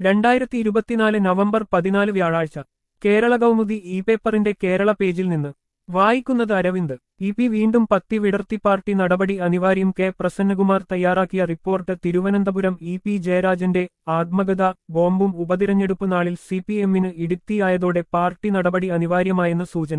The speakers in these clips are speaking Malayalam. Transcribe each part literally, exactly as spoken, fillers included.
രണ്ടായിരത്തി ഇരുപത്തിനാല് നവംബർ പതിനാല് വ്യാഴാഴ്ച കേരള കൗമുദി ഇ പേപ്പറിന്റെ കേരള പേജിൽ നിന്ന് വായിക്കുന്നത് അരവിന്ദ്. ഇ പി വീണ്ടും പത്തി വിടർത്തി പാർട്ടി നടപടി അനിവാര്യം. കെ പ്രസന്നകുമാർ തയ്യാറാക്കിയ റിപ്പോർട്ട്. തിരുവനന്തപുരം. ഇ പി ജയരാജന്റെ ആത്മകഥ ബോംബും ഉപതിരഞ്ഞെടുപ്പ് നാളിൽ സി പി എമ്മിന് ഇടുത്തിയായതോടെ പാർട്ടി നടപടി അനിവാര്യമായെന്ന് സൂചന.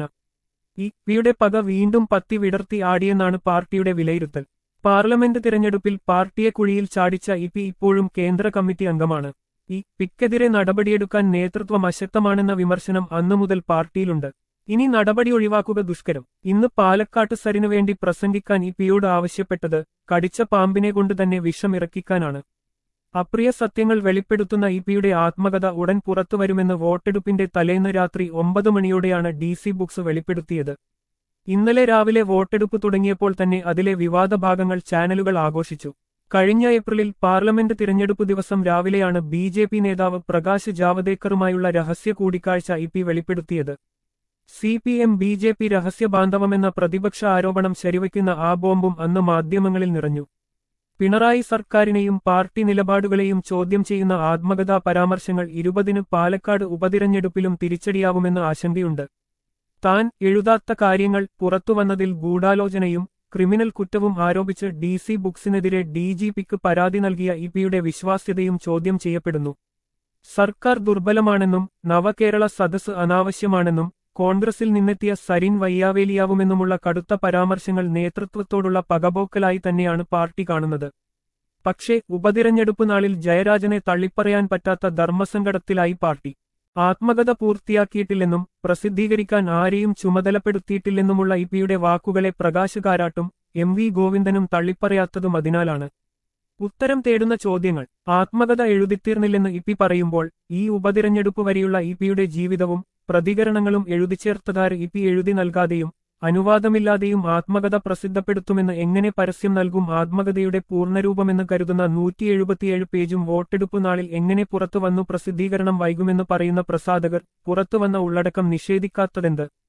ഇ പിയുടെ പക വീണ്ടും പത്തി വിടർത്തി ആടിയെന്നാണ് പാർട്ടിയുടെ വിലയിരുത്തൽ. പാർലമെന്റ് തിരഞ്ഞെടുപ്പിൽ പാർട്ടിയെ കുഴിയിൽ ചാടിച്ച ഇ പി ഇപ്പോഴും കേന്ദ്ര കമ്മിറ്റി അംഗമാണ്. ഇ പിക്കെതിരെ നടപടിയെടുക്കാൻ നേതൃത്വം അശക്തമാണെന്ന വിമർശനം അന്നുമുതൽ പാർട്ടിയിലുണ്ട്. ഇനി നടപടി ഒഴിവാക്കുക ദുഷ്കരം. ഇന്ന് പാലക്കാട്ട് സരിനു വേണ്ടി പ്രസംഗിക്കാൻ ഇ പിയോട് ആവശ്യപ്പെട്ടത് കടിച്ച പാമ്പിനെ കൊണ്ട് തന്നെ വിഷമിറക്കിക്കാനാണ്. അപ്രിയ സത്യങ്ങൾ വെളിപ്പെടുത്തുന്ന ഇ പിയുടെ ആത്മകഥ ഉടൻ പുറത്തുവരുമെന്ന് വോട്ടെടുപ്പിന്റെ തലേന്ന് രാത്രി ഒമ്പത് മണിയോടെയാണ് ഡി സി ബുക്സ് വെളിപ്പെടുത്തിയത്. ഇന്നലെ രാവിലെ വോട്ടെടുപ്പ് തുടങ്ങിയപ്പോൾ തന്നെ അതിലെ വിവാദ ഭാഗങ്ങൾ ചാനലുകൾ ആഘോഷിച്ചു. കഴിഞ്ഞ ഏപ്രിലിൽ പാർലമെന്റ് തിരഞ്ഞെടുപ്പ് ദിവസം രാവിലെയാണ് ബി ജെ പി നേതാവ് പ്രകാശ് ജാവദേക്കറുമായുള്ള രഹസ്യ കൂടിക്കാഴ്ച ഇ പി വെളിപ്പെടുത്തിയത്. C P M B J P രഹസ്യ ബാന്ധവമെന്ന പ്രതിപക്ഷ ആരോപണം ശരിവയ്ക്കുന്ന ആ ബോംബും അന്ന് മാധ്യമങ്ങളിൽ നിറഞ്ഞു. പിണറായി സർക്കാരിനെയും പാർട്ടി നിലപാടുകളെയും ചോദ്യം ചെയ്യുന്ന ആത്മകഥാ പരാമർശങ്ങൾ ഇരുപതിന് പാലക്കാട് ഉപതിരഞ്ഞെടുപ്പിലും തിരിച്ചടിയാവുമെന്ന് ആശങ്കയുണ്ട്. താൻ എഴുതാത്ത കാര്യങ്ങൾ പുറത്തുവന്നതിൽ ഗൂഢാലോചനയും ക്രിമിനൽ കുറ്റവും ആരോപിച്ച് ഡി സി ബുക്സിനെതിരെ ഡി ജി പിക്ക് പരാതി നൽകിയ ഇ പിയുടെ വിശ്വാസ്യതയും ചോദ്യം ചെയ്യപ്പെടുന്നു. സർക്കാർ ദുർബലമാണെന്നും നവകേരള സദസ്സ് അനാവശ്യമാണെന്നും കോൺഗ്രസിൽ നിന്നെത്തിയ സരിൻ വയ്യാവേലിയാവുമെന്നുമുള്ള കടുത്ത പരാമർശങ്ങൾ നേതൃത്വത്തോടുള്ള പകപോക്കലായി തന്നെയാണ് പാർട്ടി കാണുന്നത്. പക്ഷേ ഉപതിരഞ്ഞെടുപ്പ് നാളിൽ ജയരാജനെ തള്ളിപ്പറയാൻ പറ്റാത്ത ധർമ്മസങ്കടത്തിലായി പാർട്ടി. ആത്മകഥ പൂർത്തിയാക്കിയിട്ടില്ലെന്നും പ്രസിദ്ധീകരിക്കാൻ ആരെയും ചുമതലപ്പെടുത്തിയിട്ടില്ലെന്നുമുള്ള ഇ പിയുടെ വാക്കുകളെ പ്രകാശ് കാരാട്ടും എം വി ഗോവിന്ദനും തള്ളിപ്പറയാത്തതും അതിനാലാണ്. ഉത്തരം തേടുന്ന ചോദ്യങ്ങൾ. ആത്മകഥ എഴുതിത്തീർന്നില്ലെന്ന് ഇ പി പറയുമ്പോൾ ഈ ഉപതിരഞ്ഞെടുപ്പ് വരെയുള്ള ഇ പിയുടെ ജീവിതവും പ്രതികരണങ്ങളും എഴുതിച്ചേർത്തതാര് ഇ പി എഴുതി നൽകാതെയും അനുവാദമില്ലാതെയും ആത്മകഥ പ്രസിദ്ധപ്പെടുത്തുമെന്ന് എങ്ങനെ പരസ്യം നൽകും? ആത്മകഥയുടെ പൂർണ്ണരൂപമെന്ന് കരുതുന്ന നൂറ്റി എഴുപത്തിയേഴ് പേജും വോട്ടെടുപ്പ് നാളിൽ എങ്ങനെ പുറത്തുവന്നു? പ്രസിദ്ധീകരണം വൈകുമെന്ന് പറയുന്ന പ്രസാധകർ പുറത്തുവന്ന ഉള്ളടക്കം നിഷേധിക്കാത്തതെന്ത്?